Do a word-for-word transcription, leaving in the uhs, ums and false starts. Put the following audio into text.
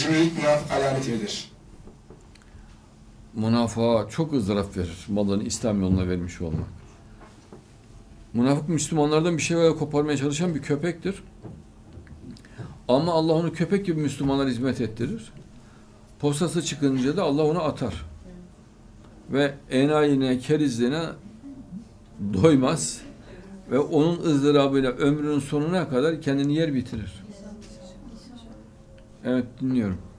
cimrilik münafık alameti midir? Münafığa çok ızdırap verir. Malını İslam yoluna vermiş olmak. Münafık Müslümanlardan bir şey koparmaya çalışan bir köpektir. Ama Allah onu köpek gibi Müslümanlara hizmet ettirir. Postası çıkınca da Allah onu atar. Ve enayine, kerizliğine doymaz. Ve onun ızdırabıyla ömrünün sonuna kadar kendini yer bitirir. Evet, dinliyorum.